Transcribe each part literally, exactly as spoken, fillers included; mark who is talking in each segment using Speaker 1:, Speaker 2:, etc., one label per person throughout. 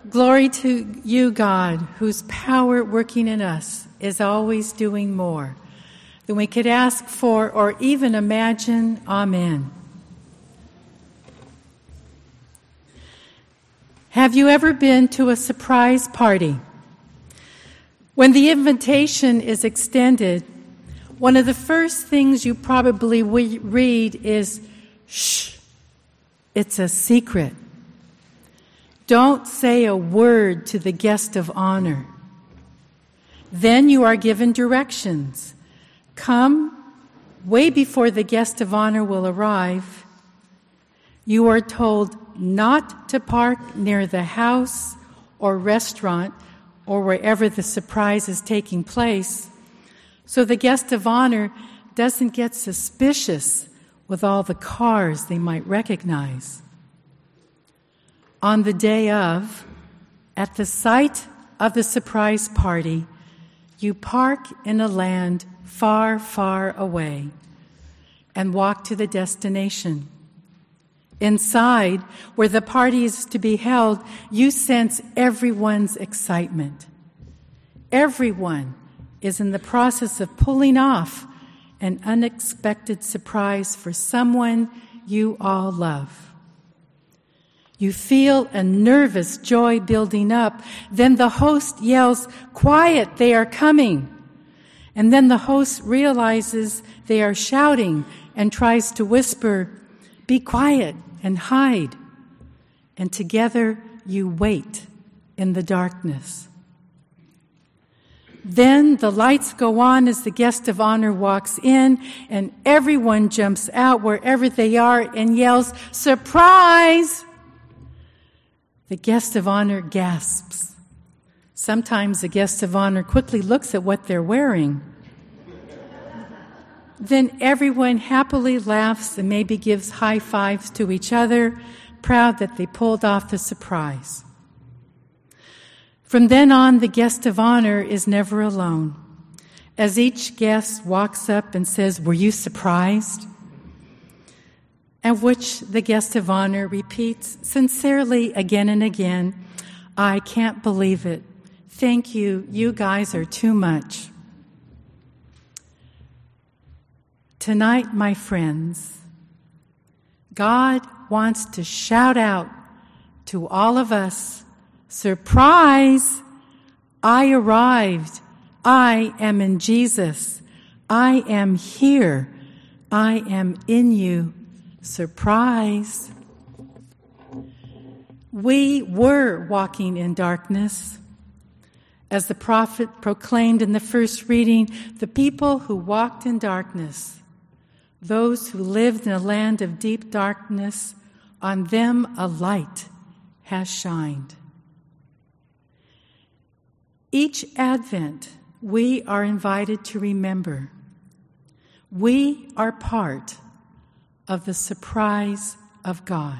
Speaker 1: Glory to you, God, whose power working in us is always doing more than we could ask for or even imagine. Amen. Have you ever been to a surprise party? When the invitation is extended, one of the first things you probably read is, shh, it's a secret. Don't say a word to the guest of honor. Then you are given directions. Come way before the guest of honor will arrive. You are told not to park near the house or restaurant or wherever the surprise is taking place, so the guest of honor doesn't get suspicious with all the cars they might recognize. On the day of, at the site of the surprise party, you park in a land far, far away and walk to the destination. Inside, where the party is to be held, you sense everyone's excitement. Everyone is in the process of pulling off an unexpected surprise for someone you all love. You feel a nervous joy building up. Then the host yells, "Quiet, they are coming." And then the host realizes they are shouting and tries to whisper, "Be quiet and hide." And together you wait in the darkness. Then the lights go on as the guest of honor walks in, and everyone jumps out wherever they are and yells, "Surprise!" The guest of honor gasps. Sometimes the guest of honor quickly looks at what they're wearing. Then everyone happily laughs and maybe gives high fives to each other, proud that they pulled off the surprise. From then on, the guest of honor is never alone. As each guest walks up and says, "Were you surprised?" At which the guest of honor repeats sincerely again and again, "I can't believe it. Thank you. You guys are too much." Tonight, my friends, God wants to shout out to all of us, "Surprise! I arrived. I am in Jesus. I am here. I am in you. Surprise!" We were walking in darkness. As the prophet proclaimed in the first reading, the people who walked in darkness, those who lived in a land of deep darkness, on them a light has shined. Each Advent, we are invited to remember we are part of the surprise of God.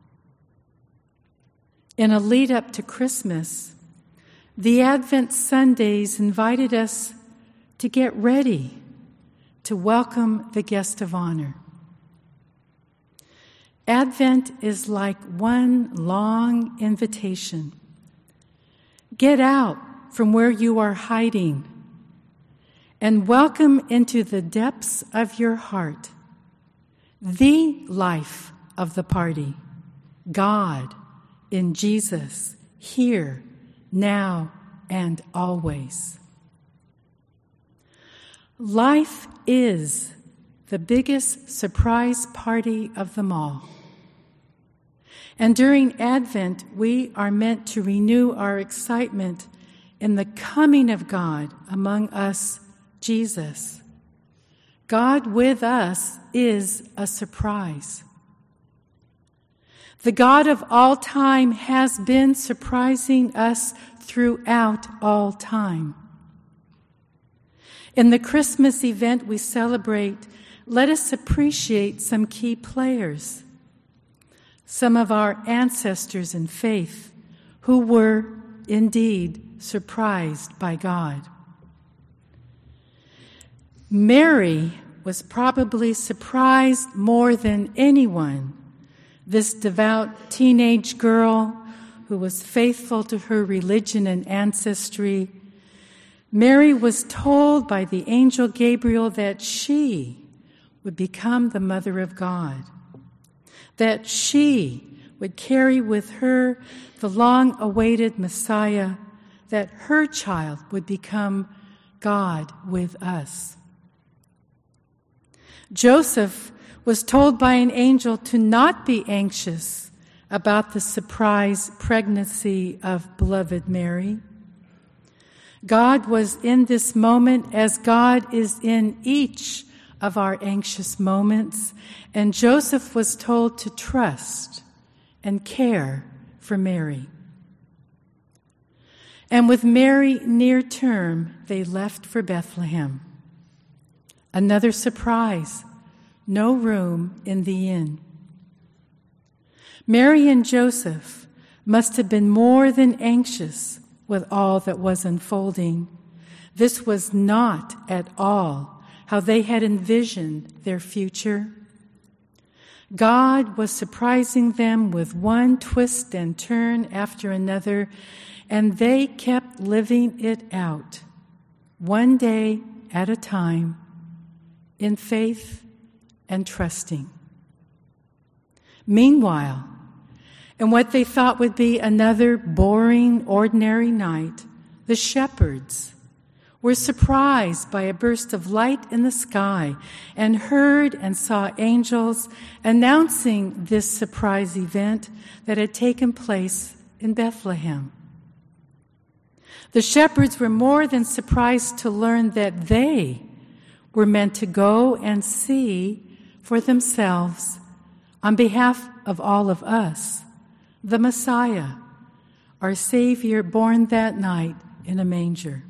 Speaker 1: In a lead up to Christmas, the Advent Sundays invited us to get ready to welcome the guest of honor. Advent is like one long invitation. Get out from where you are hiding and welcome into the depths of your heart the life of the party, God in Jesus, here, now, and always. Life is the biggest surprise party of them all. And during Advent, we are meant to renew our excitement in the coming of God among us, Jesus. God with us is a surprise. The God of all time has been surprising us throughout all time. In the Christmas event we celebrate, let us appreciate some key players, some of our ancestors in faith who were indeed surprised by God. Mary was probably surprised more than anyone, this devout teenage girl who was faithful to her religion and ancestry, Mary was told by the angel Gabriel that she would become the mother of God, that she would carry with her the long-awaited Messiah, that her child would become God with us. Joseph was told by an angel to not be anxious about the surprise pregnancy of beloved Mary. God was in this moment as God is in each of our anxious moments, and Joseph was told to trust and care for Mary. And with Mary near term, they left for Bethlehem. Another surprise, no room in the inn. Mary and Joseph must have been more than anxious with all that was unfolding. This was not at all how they had envisioned their future. God was surprising them with one twist and turn after another, and they kept living it out, one day at a time, in faith and trusting. Meanwhile, in what they thought would be another boring, ordinary night, the shepherds were surprised by a burst of light in the sky and heard and saw angels announcing this surprise event that had taken place in Bethlehem. The shepherds were more than surprised to learn that they were meant to go and see for themselves, on behalf of all of us, the Messiah, our Savior, born that night in a manger.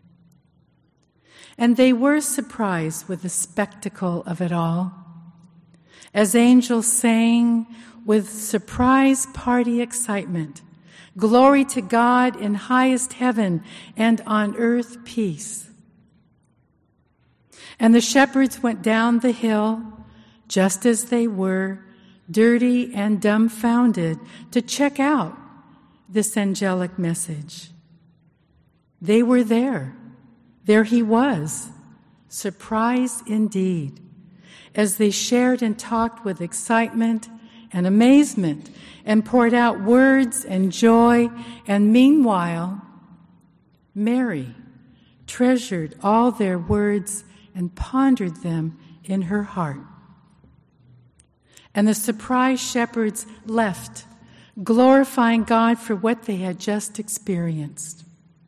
Speaker 1: And they were surprised with the spectacle of it all, as angels sang with surprise party excitement, "Glory to God in highest heaven, and on earth peace." And the shepherds went down the hill, just as they were, dirty and dumbfounded, to check out this angelic message. They were there. There he was, surprised indeed, as they shared and talked with excitement and amazement and poured out words and joy. And meanwhile, Mary treasured all their words and pondered them in her heart. And the surprised shepherds left, glorifying God for what they had just experienced.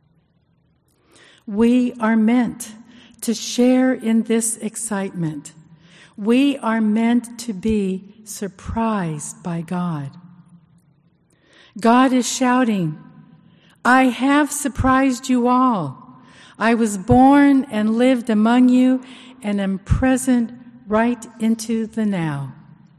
Speaker 1: We are meant to share in this excitement. We are meant to be surprised by God. God is shouting, "I have surprised you all. I was born and lived among you and am present right into the now."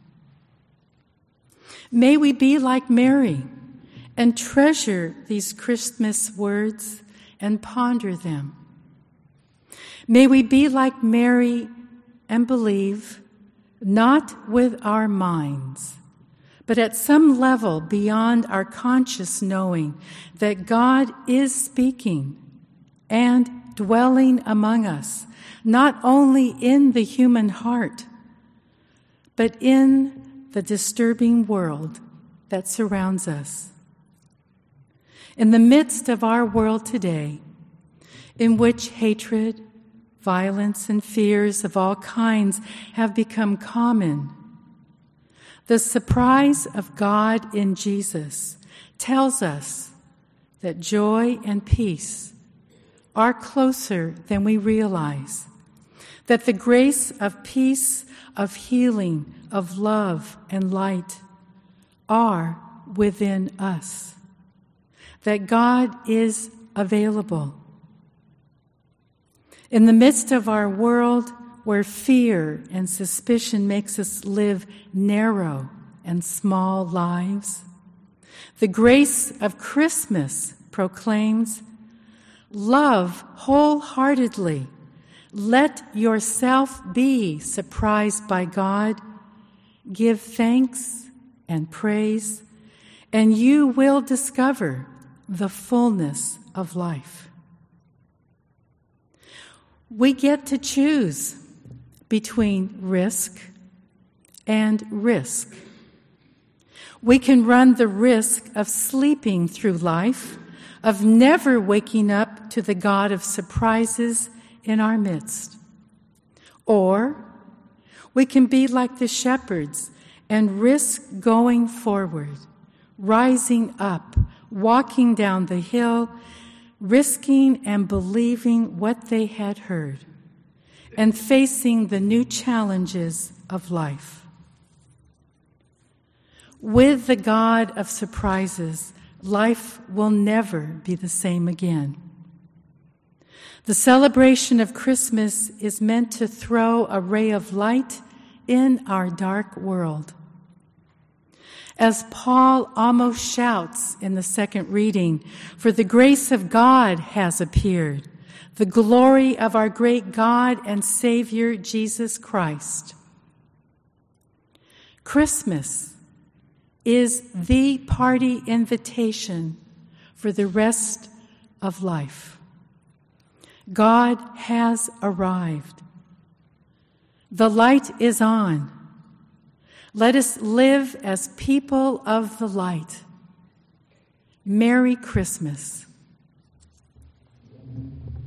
Speaker 1: May we be like Mary and treasure these Christmas words and ponder them. May we be like Mary and believe, not with our minds, but at some level beyond our conscious knowing, that God is speaking and dwelling among us, not only in the human heart, but in the disturbing world that surrounds us. In the midst of our world today, in which hatred, violence, and fears of all kinds have become common, the surprise of God in Jesus tells us that joy and peace are closer than we realize, that the grace of peace, of healing, of love and light are within us, that God is available. In the midst of our world where fear and suspicion makes us live narrow and small lives, the grace of Christmas proclaims, "Love wholeheartedly. Let yourself be surprised by God. Give thanks and praise, and you will discover the fullness of life. We get to choose between risk and risk. We can run the risk of sleeping through life, of never waking up to the God of surprises in our midst. Or we can be like the shepherds and risk going forward, rising up, walking down the hill, risking and believing what they had heard, and facing the new challenges of life. With the God of surprises, life will never be the same again. The celebration of Christmas is meant to throw a ray of light in our dark world. As Paul almost shouts in the second reading, "For the grace of God has appeared, the glory of our great God and Savior Jesus Christ." Christmas is the party invitation for the rest of life. God has arrived. The light is on. Let us live as people of the light. Merry Christmas.